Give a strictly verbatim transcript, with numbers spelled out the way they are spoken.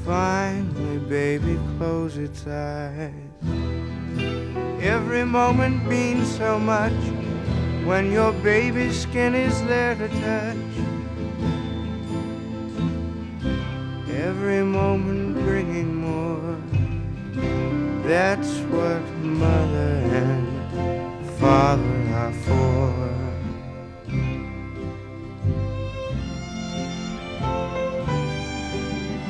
finally, baby, close its eyes. Every moment means so much when your baby's skin is there to touch. Every moment bringing more. That's what mother and father are for.